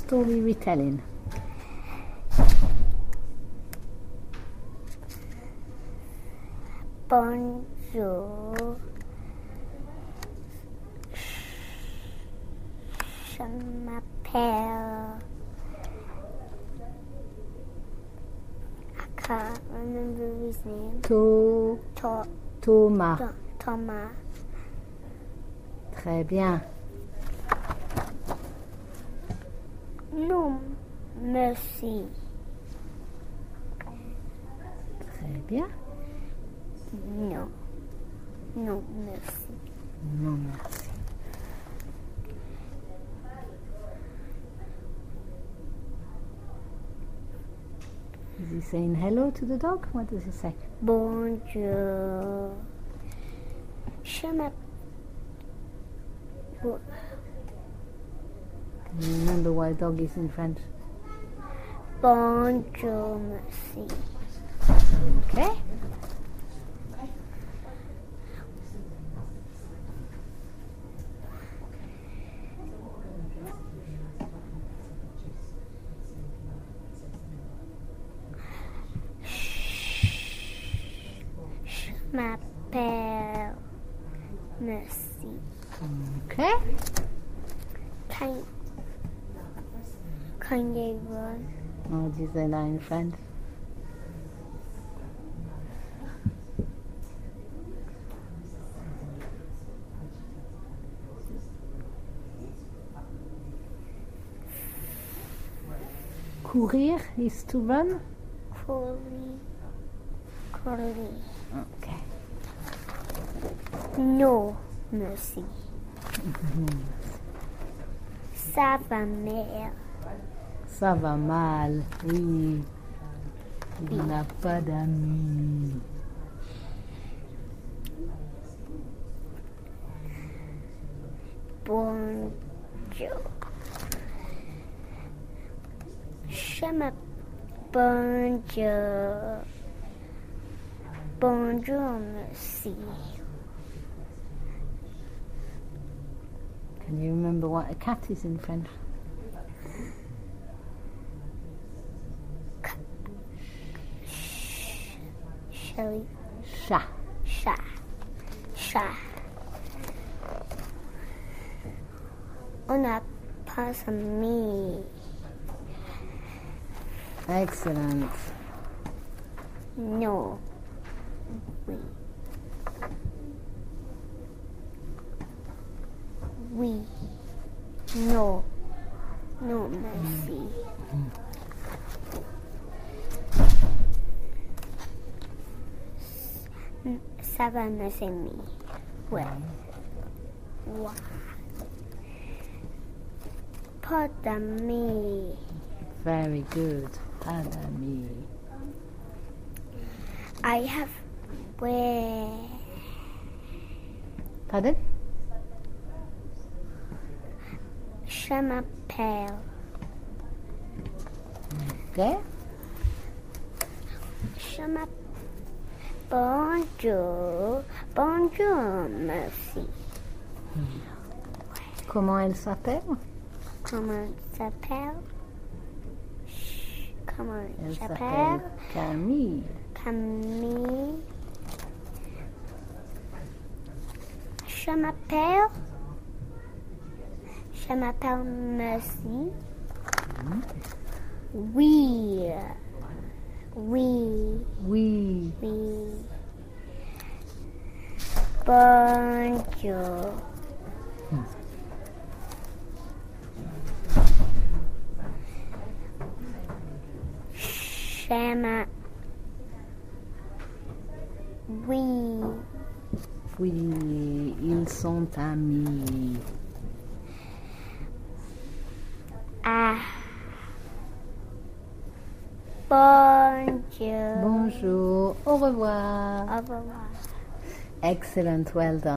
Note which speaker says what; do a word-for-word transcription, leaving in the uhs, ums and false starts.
Speaker 1: story retelling.
Speaker 2: Bonjour. Je m'appelle. I can't remember his name.
Speaker 1: To,
Speaker 2: To,
Speaker 1: Thomas.
Speaker 2: to, Thomas.
Speaker 1: Très bien.
Speaker 2: Non, merci.
Speaker 1: Très bien.
Speaker 2: Non. Non, merci.
Speaker 1: Non, merci. Is he saying hello to the dog? What does he say?
Speaker 2: Bonjour. Je m'appelle.
Speaker 1: Can you remember why dog is in French?
Speaker 2: Bonjour, merci.
Speaker 1: Okay.
Speaker 2: Je m'appelle. Merci.
Speaker 1: Okay.
Speaker 2: Can, can you run?
Speaker 1: How do you say that in French? Courir is to run?
Speaker 2: Curly. Curly.
Speaker 1: Okay.
Speaker 2: No, merci. Ça va mal.
Speaker 1: Ça va mal, oui. Il n'a pas d'amis.
Speaker 2: Bonjour. Je m'appelle. Bonjour. Bonjour, merci.
Speaker 1: Can you remember what a cat is in French?
Speaker 2: Shelly.
Speaker 1: Chat.
Speaker 2: Chat. Chat. On n'a pas amis.
Speaker 1: Excellent.
Speaker 2: No. Oui. Oui. No. No, merci. Ça va, mes amis. Ouais. Ouais. Pas d'amis.
Speaker 1: Very good. Pas d'amis.
Speaker 2: I have where
Speaker 1: Pardon?
Speaker 2: je m'appelle.
Speaker 1: Okay.
Speaker 2: Je m'appelle. Bonjour. Bonjour, merci.
Speaker 1: Comment elle s'appelle?
Speaker 2: Comment s'appelle? Ch- Comment
Speaker 1: Elle
Speaker 2: s'appelle?
Speaker 1: s'appelle Camille.
Speaker 2: Camille. Je m'appelle. Je m'appelle Merci. Oui. Oui.
Speaker 1: Oui.
Speaker 2: Oui. Bonjour. Shema. Oui.
Speaker 1: Oui, ils sont amis.
Speaker 2: Ah. Bonjour.
Speaker 1: Bonjour, au revoir.
Speaker 2: Au revoir.
Speaker 1: Excellent, well done.